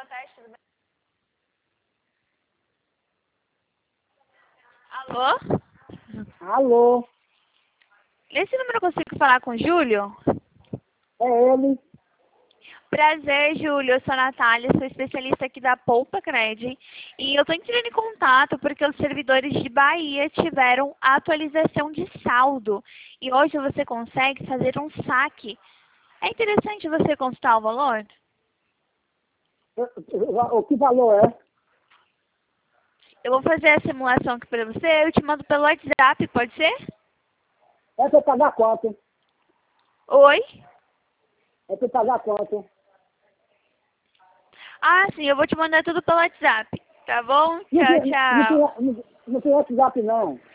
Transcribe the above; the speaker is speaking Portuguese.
tarde, tudo bem? Alô? Alô, Nesse número eu consigo falar com o Júlio? é ele. Prazer, Júlio. Eu sou a Natália, sou especialista aqui da Poupa Cred. E eu estou entrando em contato porque os servidores de Bahia tiveram atualização de saldo. E hoje você consegue fazer um saque. É interessante você consultar o valor? O que valor é? Eu vou fazer a simulação aqui para você, eu te mando pelo WhatsApp, pode ser? É para pagar quanto? Oi? É para pagar quanto? Ah, sim, eu vou te mandar tudo pelo WhatsApp. Tá bom? Não Tchau, tem, não tchau. tem, não tem WhatsApp não.